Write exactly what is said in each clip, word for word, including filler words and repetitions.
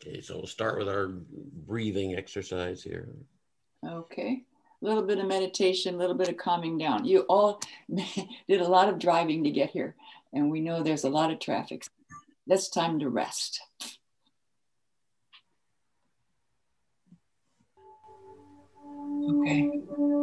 Okay, so we'll start with our breathing exercise here. Okay. A little bit of meditation, a little bit of calming down. You all did a lot of driving to get here, and we know there's a lot of traffic. That's time to rest. Okay.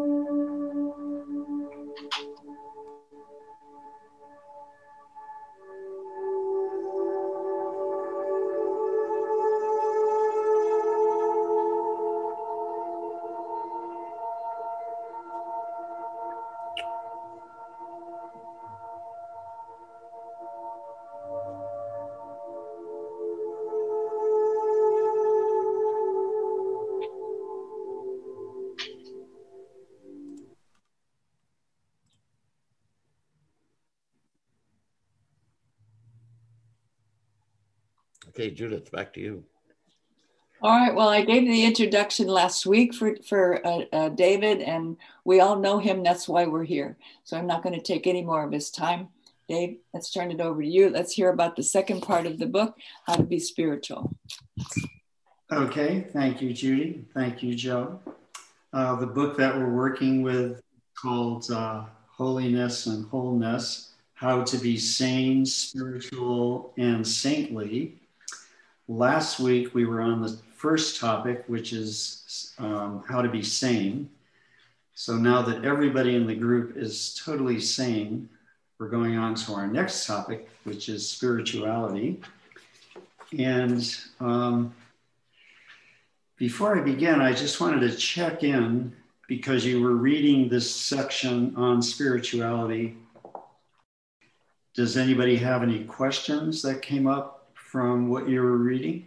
Okay, Judith, back to you. All right. Well, I gave the introduction last week for, for uh, uh, David, and we all know him. That's why we're here. So I'm not going to take any more of his time. Dave, let's turn it over to you. Let's hear about the second part of the book, How to Be Spiritual. Okay. Thank you, Judy. Thank you, Joe. Uh, the book that we're working with called uh, Holiness and Wholeness, How to Be Sane, Spiritual, and Saintly. Last week, we were on the first topic, which is um, how to be sane. So now that everybody in the group is totally sane, we're going on to our next topic, which is spirituality. And um, before I begin, I just wanted to check in because you were reading this section on spirituality. Does anybody have any questions that came up from what you were reading?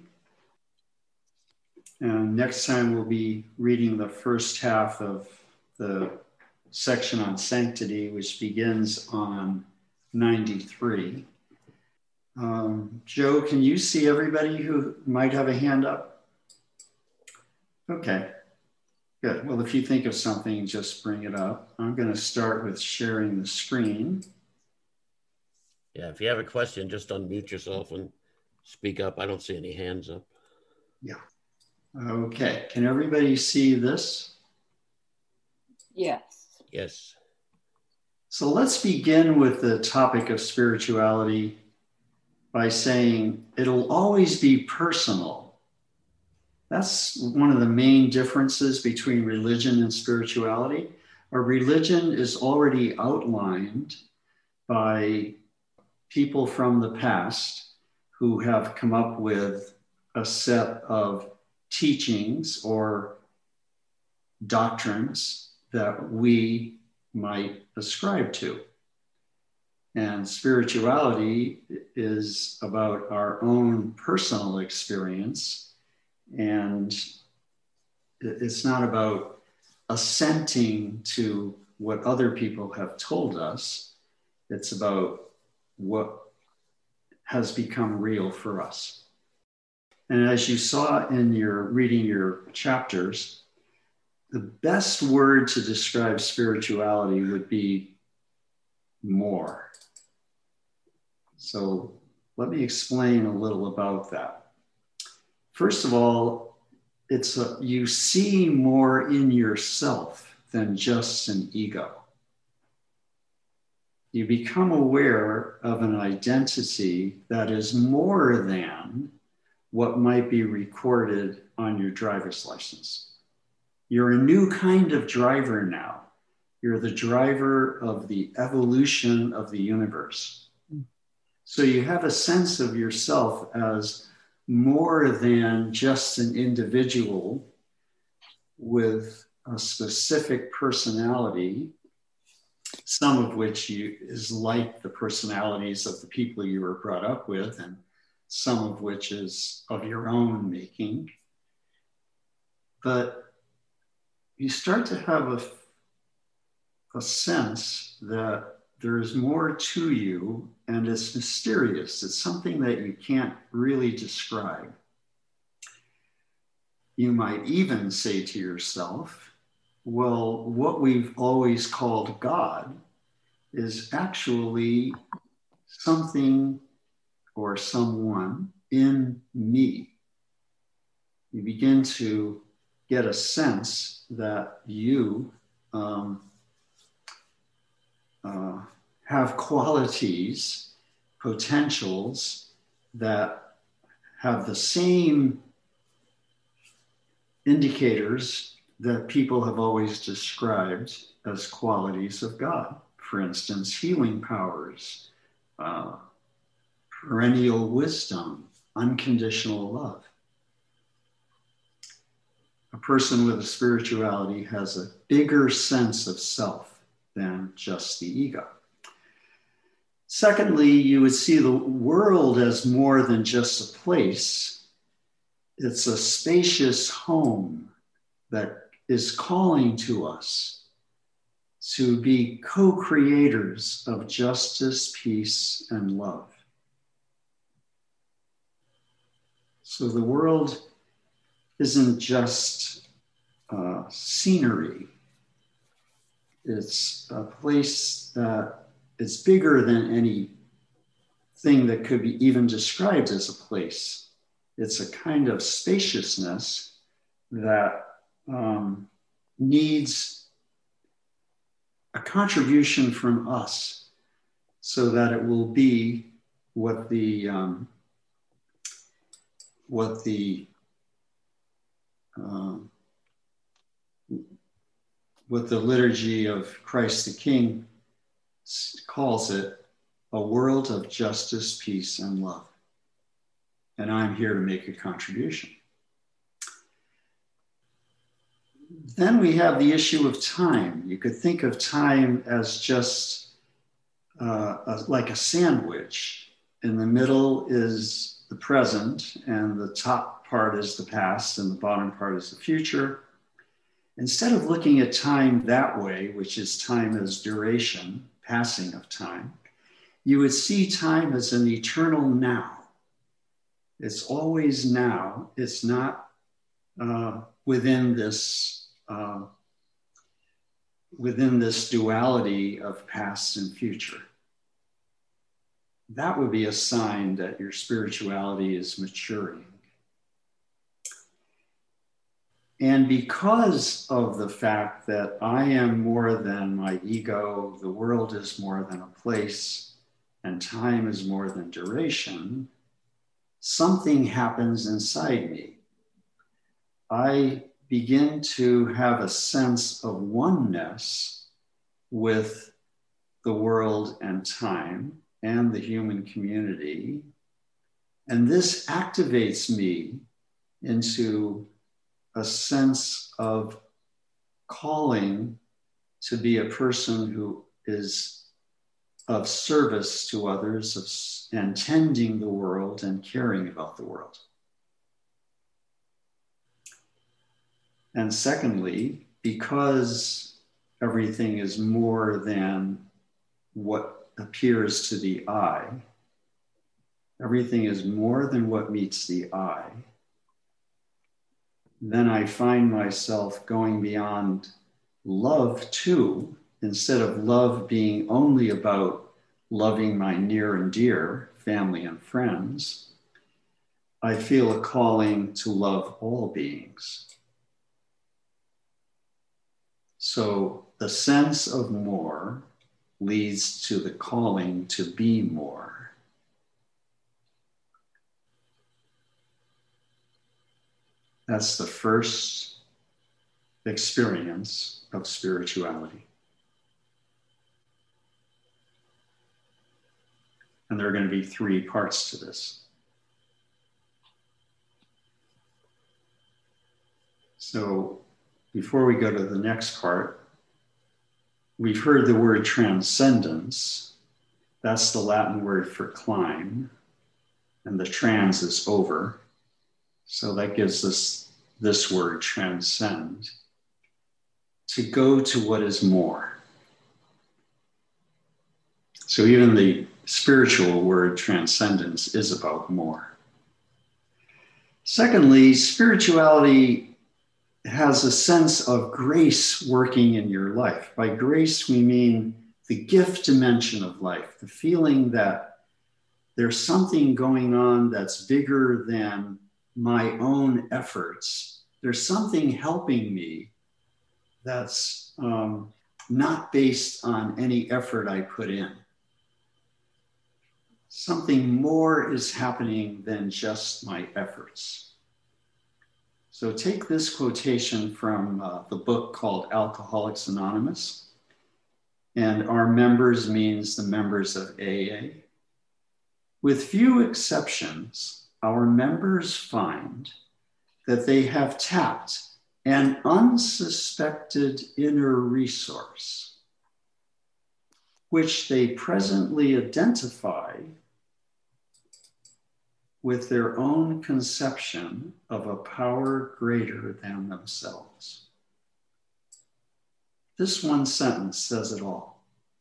And next time we'll be reading the first half of the section on sanctity, which begins on ninety-three. Um, Joe, can you see everybody who might have a hand up? Okay, good. Well, if you think of something, just bring it up. I'm going to start with sharing the screen. Yeah, if you have a question, just unmute yourself and speak up. I don't see any hands up. Yeah. Okay, can everybody see this? Yes. Yes. So let's begin with the topic of spirituality by saying it'll always be personal. That's one of the main differences between religion and spirituality. A religion is already outlined by people from the past who have come up with a set of teachings or doctrines that we might ascribe to. And spirituality is about our own personal experience, and it's not about assenting to what other people have told us. It's about what has become real for us. And as you saw in your reading your chapters, the best word to describe spirituality would be more. So let me explain a little about that. First of all, it's a, you see more in yourself than just an ego. You become aware of an identity that is more than what might be recorded on your driver's license. You're a new kind of driver now. You're the driver of the evolution of the universe. So you have a sense of yourself as more than just an individual with a specific personality, some of which you, is like the personalities of the people you were brought up with, and some of which is of your own making. But you start to have a, a sense that there is more to you, and it's mysterious. It's something that you can't really describe. You might even say to yourself, well, what we've always called God is actually something or someone in me. you begin to get a sense that you um, uh, have qualities, potentials that have the same indicators that people have always described as qualities of God. For instance, healing powers, uh, perennial wisdom, unconditional love. A person with a spirituality has a bigger sense of self than just the ego. Secondly, you would see the world as more than just a place. It's a spacious home that is calling to us to be co-creators of justice, peace, and love. So the world isn't just uh, scenery. It's a place that is bigger than any thing that could be even described as a place. It's a kind of spaciousness that um, needs a contribution from us so that it will be what the um, what the um, what the liturgy of Christ the King calls it, a world of justice, peace, and love. And I'm here to make a contribution. Then we have the issue of time. You could think of time as just uh, a, like a sandwich. In the middle is the present, and the top part is the past, and the bottom part is the future. Instead of looking at time that way, which is time as duration, passing of time, you would see time as an eternal now. It's always now. It's not uh, within this uh, within this duality of past and future. That would be a sign that your spirituality is maturing. And because of the fact that I am more than my ego, the world is more than a place, and time is more than duration, something happens inside me. I begin to have a sense of oneness with the world and time and the human community. And this activates me into a sense of calling to be a person who is of service to others of, and tending the world and caring about the world. And secondly, because everything is more than what appears to the eye, everything is more than what meets the eye, then I find myself going beyond love too. Instead of love being only about loving my near and dear, family and friends, I feel a calling to love all beings. So the sense of more leads to the calling to be more. That's the first experience of spirituality. And there are going to be three parts to this. So before we go to the next part, we've heard the word transcendence. That's the Latin word for climb, and the trans is over. So that gives us this word, transcend, to go to what is more. So even the spiritual word transcendence is about more. Secondly, spirituality has a sense of grace working in your life. By grace, we mean the gift dimension of life, the feeling that there's something going on that's bigger than my own efforts. There's something helping me that's um, not based on any effort I put in. Something more is happening than just my efforts. So take this quotation from uh, the book called Alcoholics Anonymous. And our members means the members of A A. With few exceptions, our members find that they have tapped an unsuspected inner resource, which they presently identify with their own conception of a power greater than themselves. This one sentence says it all.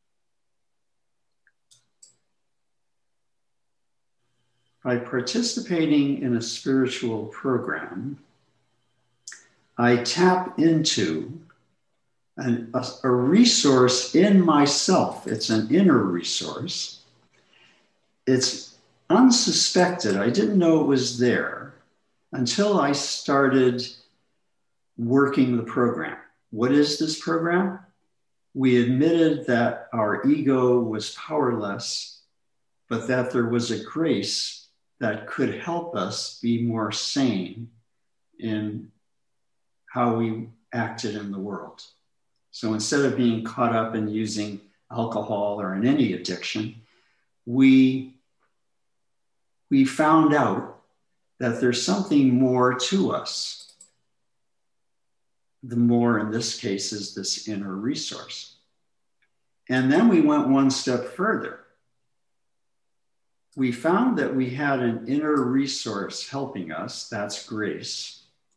By participating in a spiritual program, I tap into an, a, a resource in myself. It's an inner resource. It's unsuspected. I didn't know it was there until I started working the program. What is this program? We admitted that our ego was powerless, but that there was a grace that could help us be more sane in how we acted in the world. So instead of being caught up in using alcohol or in any addiction, we, we found out that there's something more to us. The more in this case is this inner resource. And then we went one step further. We found that we had an inner resource helping us, that's grace.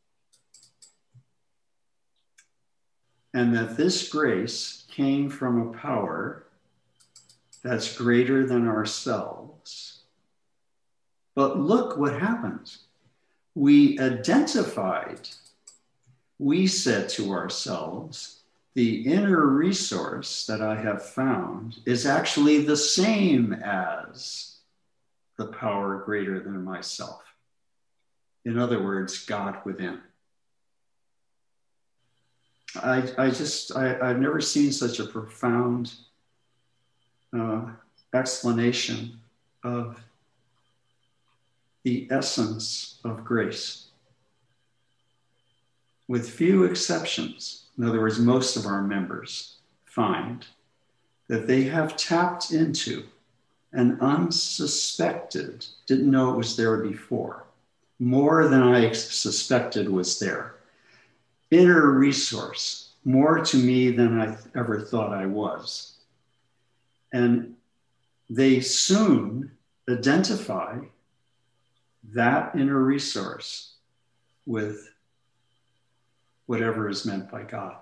And that this grace came from a power that's greater than ourselves. But look what happens. We identified, we said to ourselves, the inner resource that I have found is actually the same as the power greater than myself. In other words, God within. I, I just, I, I've never seen such a profound uh, explanation of the essence of grace. With few exceptions, in other words, most of our members find that they have tapped into an unsuspected, didn't know it was there before, more than I suspected was there. Inner resource, more to me than I ever thought I was. And they soon identify that inner resource with whatever is meant by God.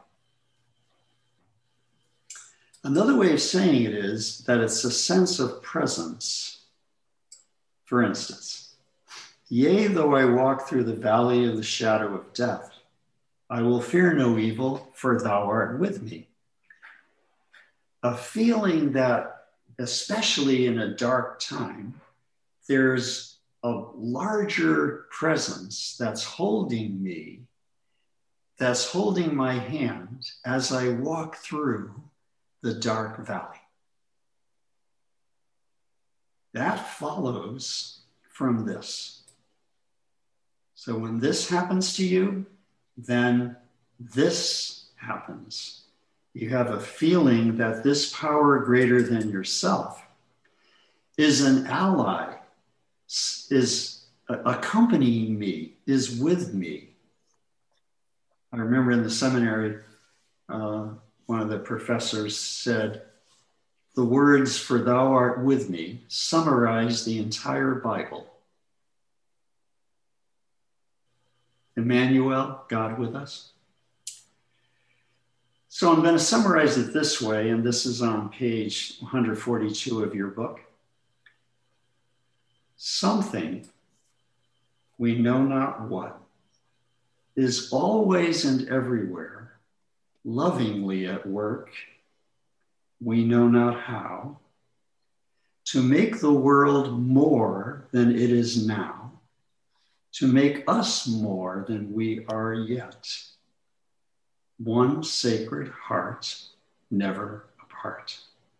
Another way of saying it is that it's a sense of presence. For instance, yea, though I walk through the valley of the shadow of death, I will fear no evil, for thou art with me. A feeling that, especially in a dark time, there's a larger presence that's holding me, that's holding my hand as I walk through the dark valley. That follows from this. So when this happens to you, then this happens. You have a feeling that this power greater than yourself is an ally, is accompanying me, is with me. I remember in the seminary, uh, one of the professors said, the words, "for thou art with me," summarize the entire Bible. Emmanuel, God with us. So I'm going to summarize it this way, and this is on page one forty-two of your book. Something, we know not what, is always and everywhere, lovingly at work, we know not how, to make the world more than it is now, to make us more than we are yet. One sacred heart, never apart.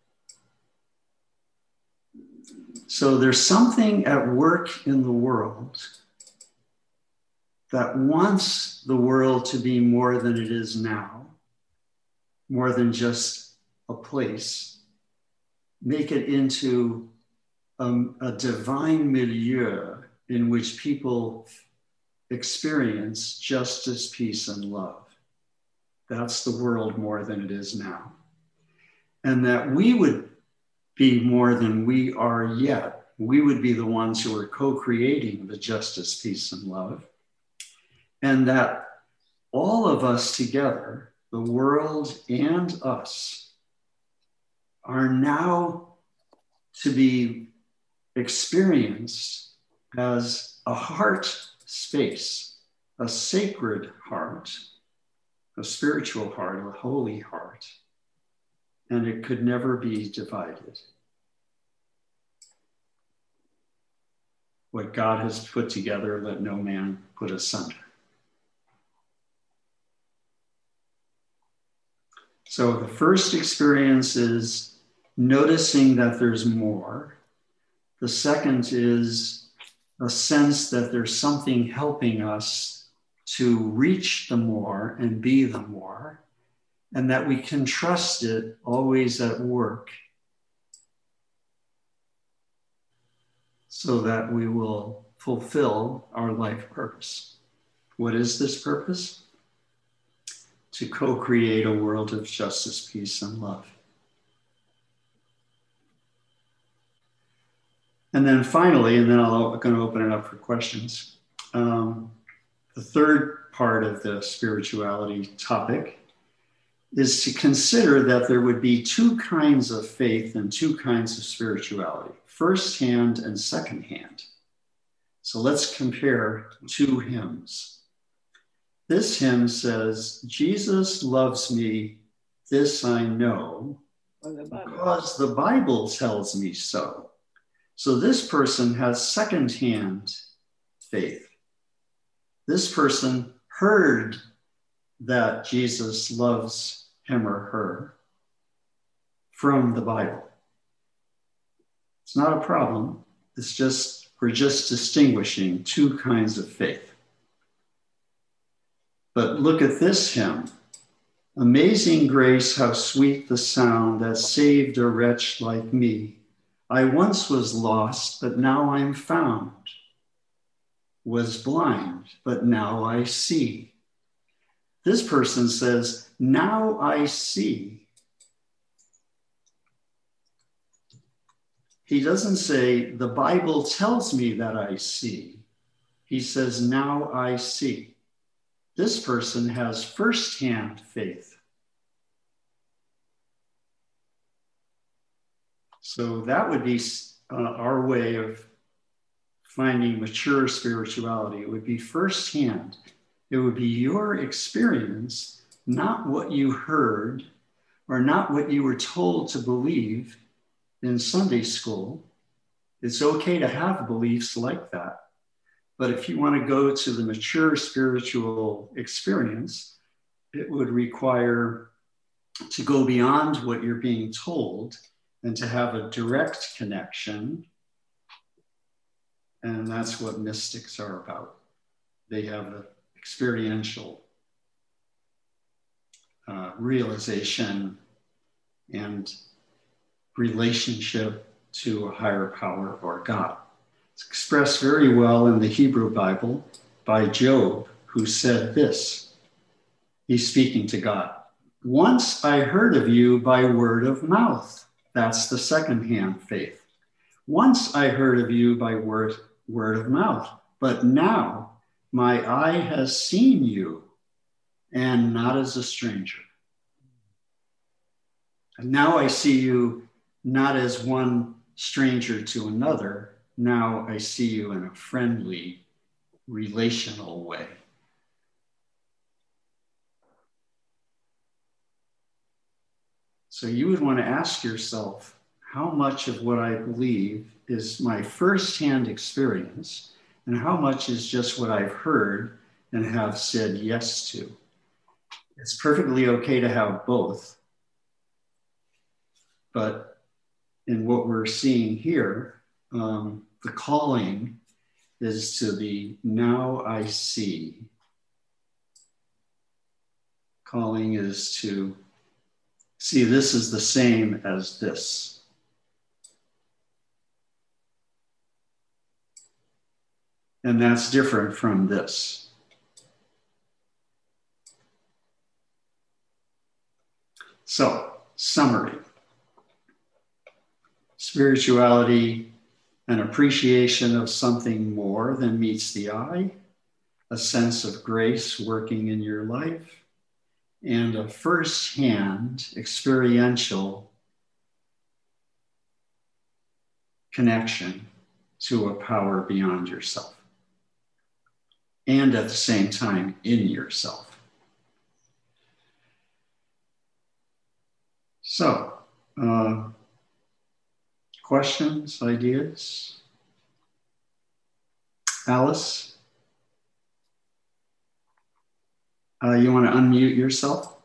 So there's something at work in the world that wants the world to be more than it is now, more than just a place, make it into um, a divine milieu in which people experience justice, peace, and love. That's the world more than it is now. And that we would be more than we are yet. We would be the ones who are co-creating the justice, peace, and love. And that all of us together, the world and us, are now to be experienced as a heart space, a sacred heart, a spiritual heart, a holy heart, and it could never be divided. What God has put together, let no man put asunder. So the first experience is noticing that there's more. The second is a sense that there's something helping us to reach the more and be the more, and that we can trust it always at work so that we will fulfill our life purpose. What is this purpose? To co-create a world of justice, peace, and love. And then finally, and then I'll, I'm going to open it up for questions. Um, the third part of the spirituality topic is to consider that there would be two kinds of faith and two kinds of spirituality, first-hand and second-hand. So let's compare two hymns. This hymn says, Jesus loves me, this I know, because the Bible tells me so. So this person has second-hand faith. This person heard that Jesus loves him or her from the Bible. It's not a problem. It's just, we're just distinguishing two kinds of faith. But look at this hymn. Amazing grace, how sweet the sound that saved a wretch like me. I once was lost, but now I'm found. Was blind, but now I see. This person says, now I see. He doesn't say, the Bible tells me that I see. He says, now I see. This person has first-hand faith. So that would be uh, our way of finding mature spirituality. It would be first-hand. It would be your experience, not what you heard or not what you were told to believe in Sunday school. It's okay to have beliefs like that. But if you want to go to the mature spiritual experience, it would require to go beyond what you're being told and to have a direct connection. And that's what mystics are about. They have an experiential uh, realization and relationship to a higher power or God. It's expressed very well in the Hebrew Bible by Job, who said this. He's speaking to God. Once I heard of you by word of mouth. That's the second-hand faith. Once I heard of you by word, word of mouth, but now my eye has seen you, and not as a stranger. And now I see you not as one stranger to another. Now I see you in a friendly, relational way. So you would want to ask yourself, how much of what I believe is my firsthand experience, and how much is just what I've heard and have said yes to. It's perfectly okay to have both. But in what we're seeing here, um, the calling is to the now I see. Calling is to see this is the same as this. And that's different from this. So, summary. Spirituality, an appreciation of something more than meets the eye, a sense of grace working in your life, and a first-hand experiential connection to a power beyond yourself, and at the same time in yourself. So, uh, questions, ideas? Alice? Uh, you want to unmute yourself?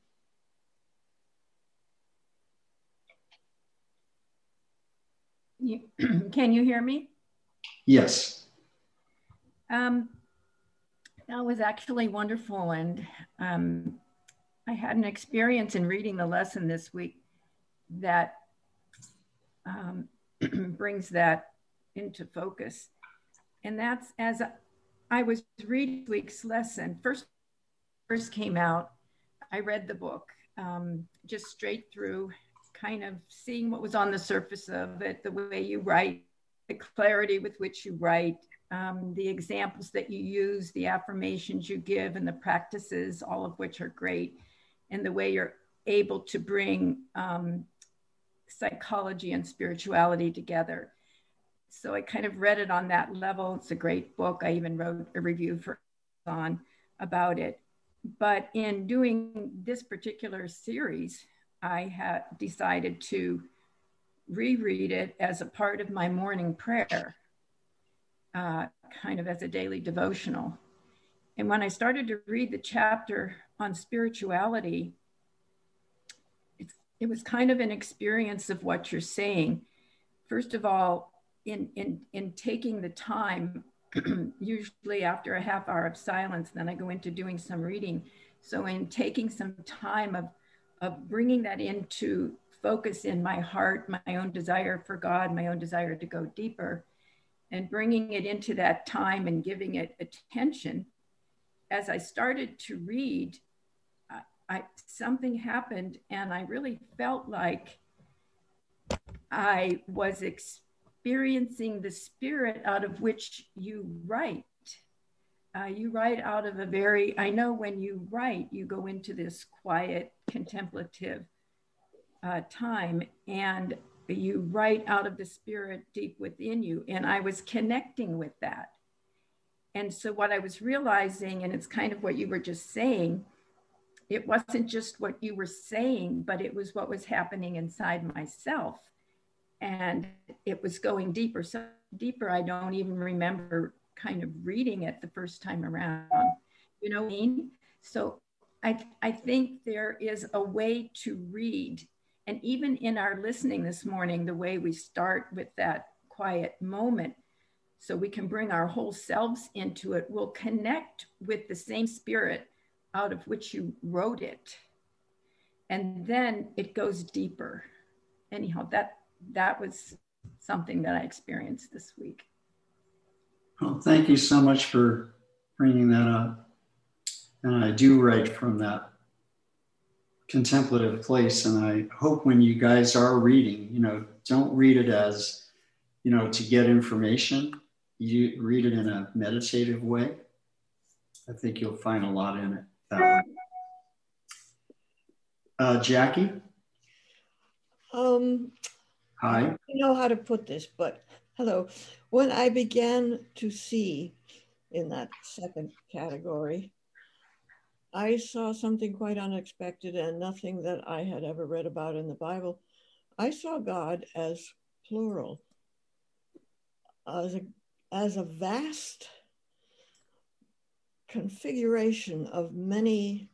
You, can you hear me? Yes. Um, that was actually wonderful. And um, I had an experience in reading the lesson this week that um, brings that into focus. And that's as I was reading this week's lesson, first, first came out, I read the book um, just straight through, kind of seeing what was on the surface of it, the way you write, the clarity with which you write, um, the examples that you use, the affirmations you give, and the practices, all of which are great, and the way you're able to bring um, psychology and spirituality together. So I kind of read it on that level. It's a great book. I even wrote a review for on about it. But in doing this particular series, I had decided to reread it as a part of my morning prayer, uh, kind of as a daily devotional. And when I started to read the chapter on spirituality, it, it was kind of an experience of what you're saying. First of all, in, in, in taking the time, usually after a half hour of silence, then I go into doing some reading. So in taking some time of, of bringing that into focus in my heart, my own desire for God, my own desire to go deeper, and bringing it into that time and giving it attention, as I started to read, I, I, something happened and I really felt like I was experiencing the spirit out of which you write. Uh, you write out of a very, I know when you write, you go into this quiet, contemplative uh, time, and you write out of the spirit deep within you. And I was connecting with that. And so what I was realizing, and it's kind of what you were just saying, it wasn't just what you were saying, but it was what was happening inside myself. And it was going deeper, so deeper, I don't even remember kind of reading it the first time around. You know what I mean? So I, I think there is a way to read. And even in our listening this morning, the way we start with that quiet moment, so we can bring our whole selves into it, will connect with the same spirit out of which you wrote it. And then it goes deeper. Anyhow, that that was something that I experienced this week. Well, thank you so much for bringing that up. And I do write from that contemplative place. And I hope when you guys are reading, you know, don't read it as, you know, to get information. You read it in a meditative way. I think you'll find a lot in it that way. Uh, Jackie? Um, Hi. I don't know how to put this, but hello. When I began to see in that second category, I saw something quite unexpected and nothing that I had ever read about in the Bible. I saw God as plural, as a, as a vast configuration of many,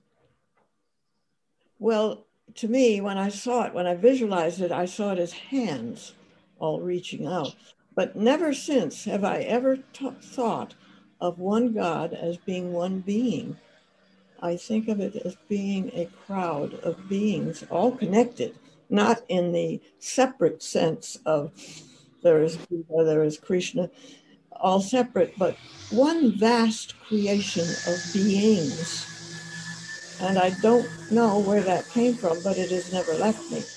well, to me, when I saw it, when I visualized it, I saw it as hands all reaching out. But never since have I ever thought of one God as being one being. I think of it as being a crowd of beings, all connected, not in the separate sense of there is Buddha, there is Krishna, all separate, but one vast creation of beings. And I don't know where that came from, but it has never left me.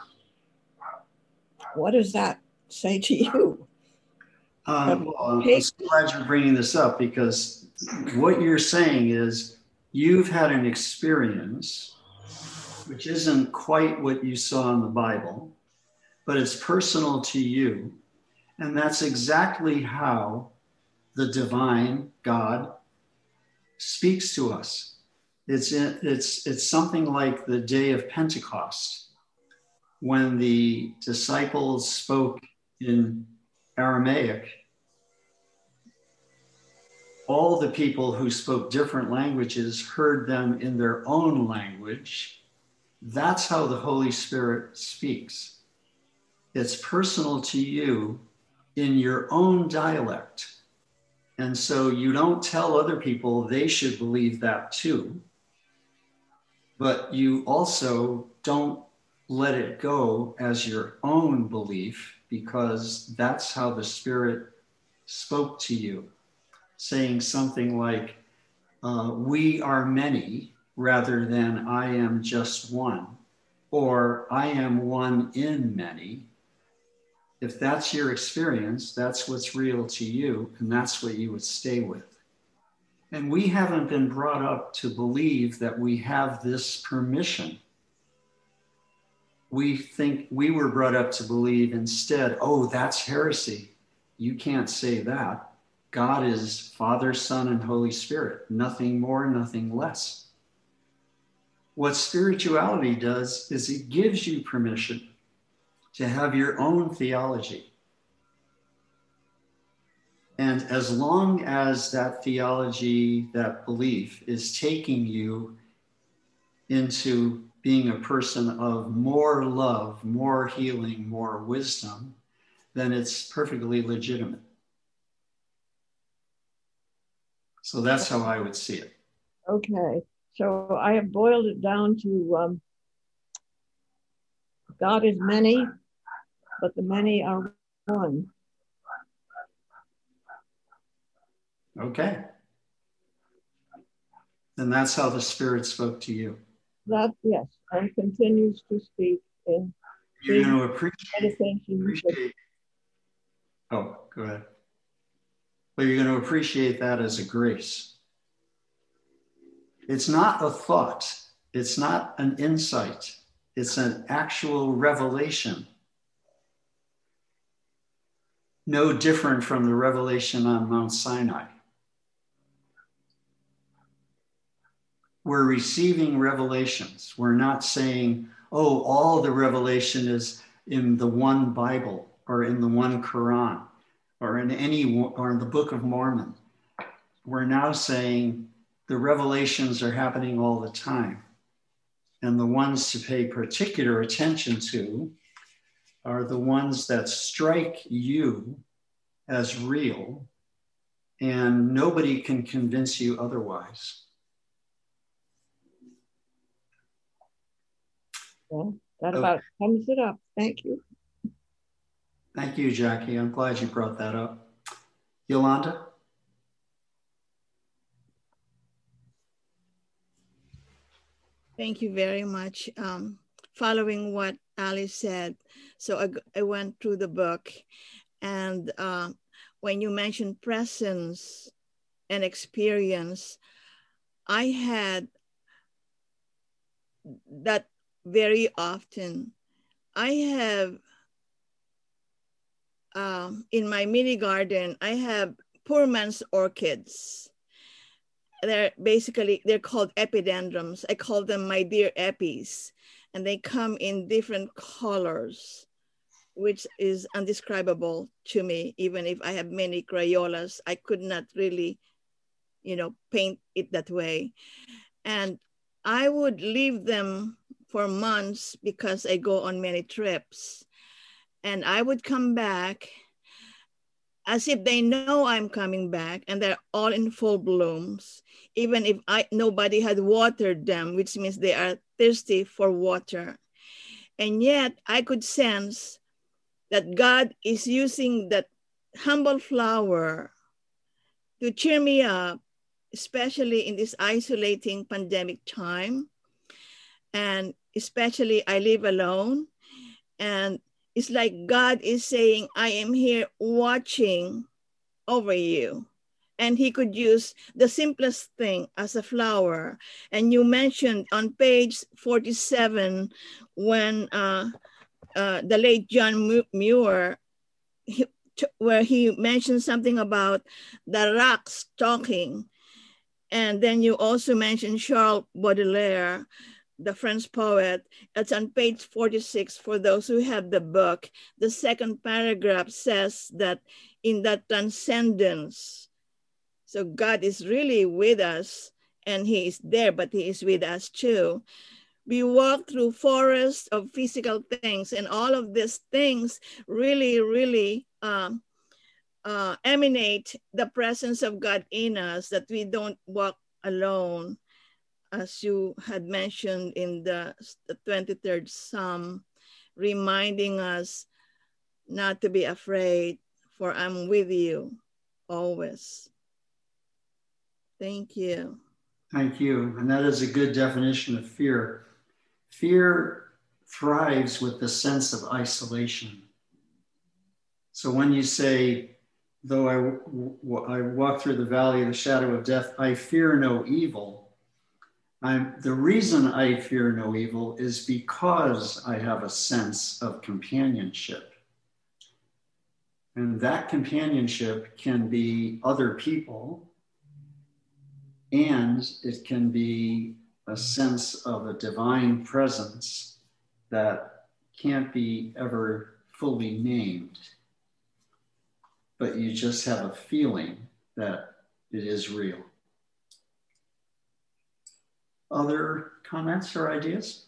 What does that say to you? Um, well, I'm so glad you're bringing this up, because what you're saying is you've had an experience which isn't quite what you saw in the Bible, but it's personal to you. And that's exactly how the divine God speaks to us. It's, it's, it's something like the day of Pentecost, when the disciples spoke in Aramaic. All the people who spoke different languages heard them in their own language. That's how the Holy Spirit speaks. It's personal to you in your own dialect. And so you don't tell other people they should believe that too, but you also don't let it go as your own belief, because that's how the Spirit spoke to you, saying something like, uh, we are many rather than I am just one, or I am one in many. If that's your experience, that's what's real to you, and that's what you would stay with. And we haven't been brought up to believe that we have this permission. We think we were brought up to believe instead, oh, that's heresy. You can't say that. God is Father, Son, and Holy Spirit. Nothing more, nothing less. What spirituality does is it gives you permission to have your own theology. And as long as that theology, that belief is taking you into being a person of more love, more healing, more wisdom, then it's perfectly legitimate. So that's how I would see it. Okay, so I have boiled it down to um, God is many, but the many are one. Okay. And that's how the Spirit spoke to you. That, yes, and continues to speak in You're going to appreciate, meditation. appreciate oh, go ahead. But you're going to appreciate that as a grace. It's not a thought. It's not an insight. It's an actual revelation. No different from the revelation on Mount Sinai. We're receiving revelations. We're not saying, oh, all the revelation is in the one Bible or in the one Quran or in any, or in the Book of Mormon. We're now saying the revelations are happening all the time. And the ones to pay particular attention to are the ones that strike you as real, and nobody can convince you otherwise. Well, that about sums it up. Thank you. Thank you, Jackie. I'm glad you brought that up. Yolanda? Thank you very much. Um, following what Alice said, so I, I went through the book, and uh, when you mentioned presence and experience, I had that very often. I have, um, in my mini garden, I have poor man's orchids. They're basically, they're called epidendrums. I call them my dear epis, and they come in different colors. which is undescribable to me. Even if I have many Crayolas, I could not really, you know, paint it that way. And I would leave them for months because I go on many trips. And I would come back as if they know I'm coming back, and they're all in full blooms, even if I nobody had watered them, which means they are thirsty for water. And yet I could sense that God is using that humble flower to cheer me up, especially in this isolating pandemic time. And especially I live alone, and it's like God is saying, I am here watching over you. And he could use the simplest thing as a flower. And you mentioned on page forty-seven, when uh, uh, the late John Muir, he, where he mentioned something about the rocks talking. And then you also mentioned Charles Baudelaire, the French poet. It's on page forty-six for those who have the book. The second paragraph says that in that transcendence, so God is really with us, and he is there, but he is with us too. We walk through forests of physical things, and all of these things really, really um, uh, emanate the presence of God in us, that we don't walk alone. As you had mentioned in the, the twenty-third Psalm, reminding us not to be afraid, for I'm with you always. Thank you. Thank you. And that is a good definition of fear. Fear thrives with the sense of isolation. So when you say, though I, I walk through the valley of the shadow of death, I fear no evil. I'm, the reason I fear no evil is because I have a sense of companionship. And that companionship can be other people, and it can be a sense of a divine presence that can't be ever fully named. But you just have a feeling that it is real. Other comments or ideas?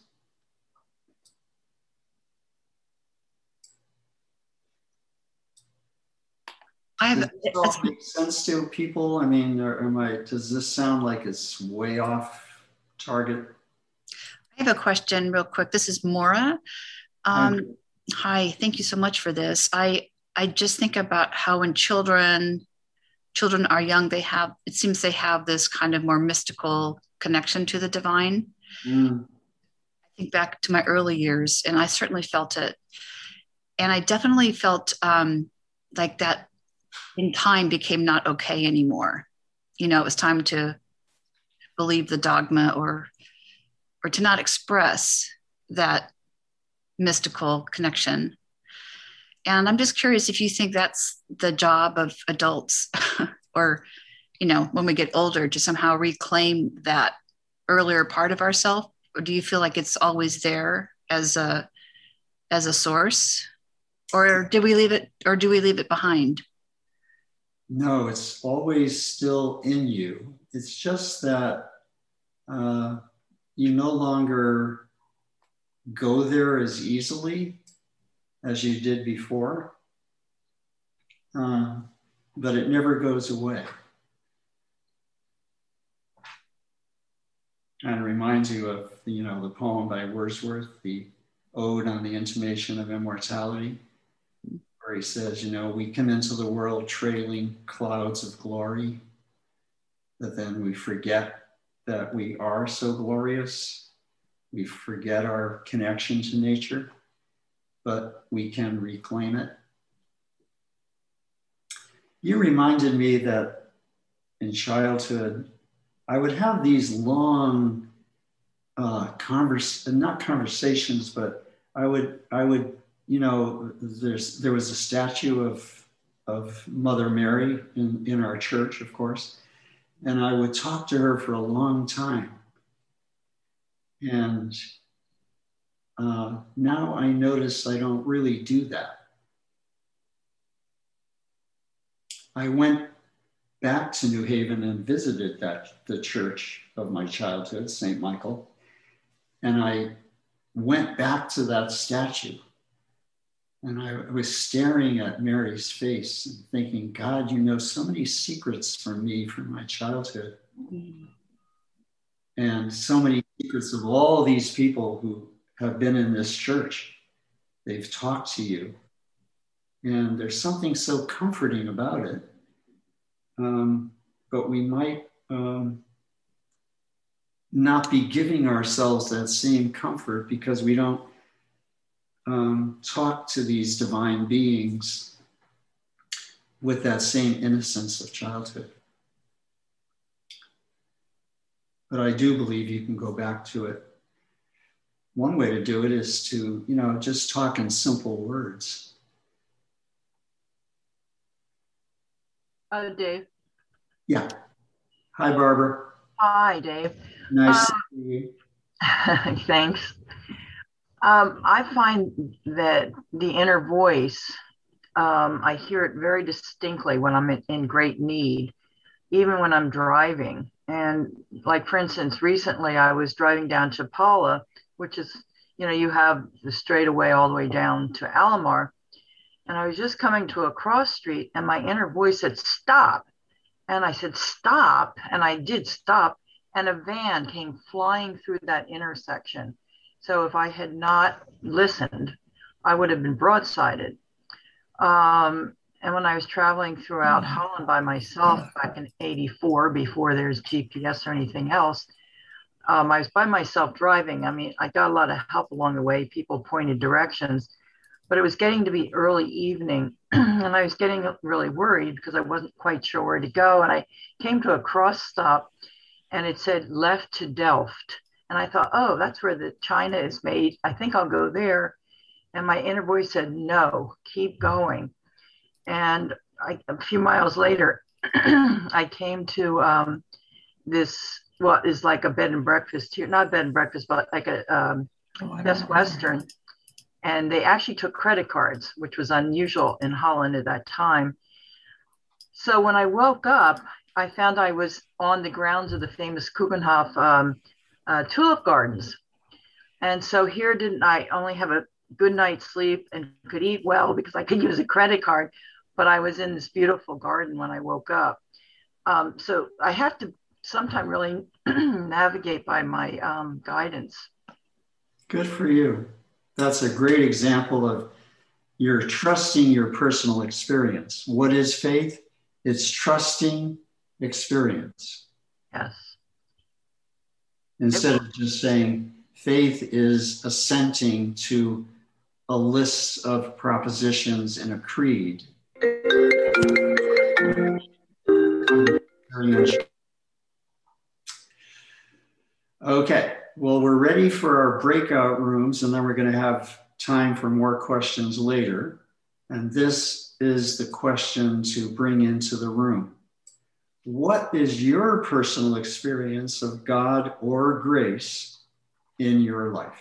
I have. Does this all make sense to people? I mean, or am I, does this sound like it's way off target? I have a question real quick. This is Maura. Um, hi, thank you so much for this. I, I just think about how when children, children are young, they have, it seems they have this kind of more mystical connection to the divine. Mm. I think back to my early years, and I certainly felt it. And I definitely felt um, like that in time became not okay anymore. You know, it was time to believe the dogma, or, or to not express that mystical connection. And I'm just curious if you think that's the job of adults or, you know, when we get older, to somehow reclaim that earlier part of ourselves, or do you feel like it's always there as a, as a source, or do we leave it, or do we leave it behind? No, it's always still in you. It's just that uh, you no longer go there as easily as you did before, uh, but it never goes away. And it reminds you of, you know, the poem by Wordsworth, the Ode on the Intimation of Immortality, where he says, you know, we come into the world trailing clouds of glory, but then we forget that we are so glorious. We forget our connection to nature, but we can reclaim it. You reminded me that in childhood, I would have these long uh, converse, not conversations, but I would, I would, you know, there's, there was a statue of, of Mother Mary in, in our church, of course, and I would talk to her for a long time. And uh, now I notice I don't really do that. I went back to New Haven and visited that the church of my childhood, Saint Michael, and I went back to that statue. And I was staring at Mary's face and thinking, God, you know so many secrets from me from my childhood. Mm-hmm. And so many secrets of all these people who have been in this church. They've talked to you. And there's something so comforting about it. Um, but we might um, not be giving ourselves that same comfort because we don't um, talk to these divine beings with that same innocence of childhood. But I do believe you can go back to it. One way to do it is to, you know, just talk in simple words. Uh, Dave. Yeah. Hi, Barbara. Hi, Dave. Nice um, to see you. Thanks. Um, I find that the inner voice, um, I hear it very distinctly when I'm in, in great need, even when I'm driving. And like, for instance, recently I was driving down to Paula, which is, you know, you have the straightaway all the way down to Alomar. And I was just coming to a cross street and my inner voice said, stop. And I said, stop. And I did stop. And a van came flying through that intersection. So if I had not listened, I would have been broadsided. Um, and when I was traveling throughout Holland by myself back in eighty-four, before there's G P S or anything else, um, I was by myself driving. I mean, I got a lot of help along the way. People pointed directions, but it was getting to be early evening and I was getting really worried because I wasn't quite sure where to go. And I came to a cross stop and it said left to Delft. And I thought, oh, that's where the China is made. I think I'll go there. And my inner voice said, no, keep going. And I, a few miles later, I came to um, this, what is like a bed and breakfast here, not bed and breakfast, but like a um, oh, Best Western. And they actually took credit cards, which was unusual in Holland at that time. So when I woke up, I found I was on the grounds of the famous Keukenhof um, uh, tulip gardens. And so here didn't I only have a good night's sleep and could eat well because I could use a credit card, but I was in this beautiful garden when I woke up. Um, so I have to sometime really navigate by my um, guidance. Good for you. That's a great example of you're trusting your personal experience. What is faith? It's trusting experience. Yes. Instead of just saying faith is assenting to a list of propositions in a creed. Okay, well, we're ready for our breakout rooms, and then we're going to have time for more questions later. And this is the question to bring into the room. What is your personal experience of God or grace in your life?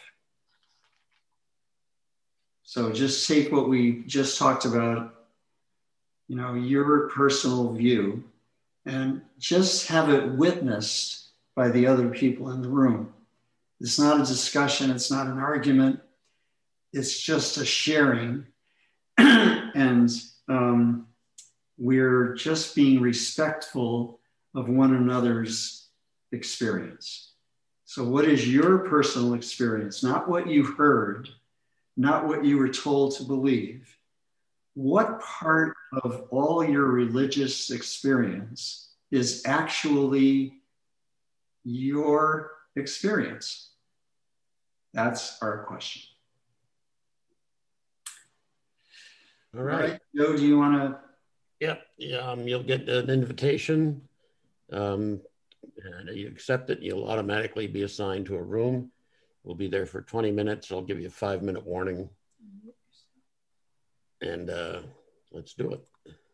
So just take what we just talked about, you know, your personal view, and just have it witnessed by the other people in the room. It's not a discussion, it's not an argument, it's just a sharing. And um, we're just being respectful of one another's experience. So what is your personal experience? Not what you heard, not what you were told to believe. What part of all your religious experience is actually your experience? That's our question. All right. All right, Joe, do you want to? Yep. Yeah, um, you'll get an invitation. Um, and you accept it, you'll automatically be assigned to a room. We'll be there for twenty minutes. I'll give you a five minute warning. And uh, let's do it.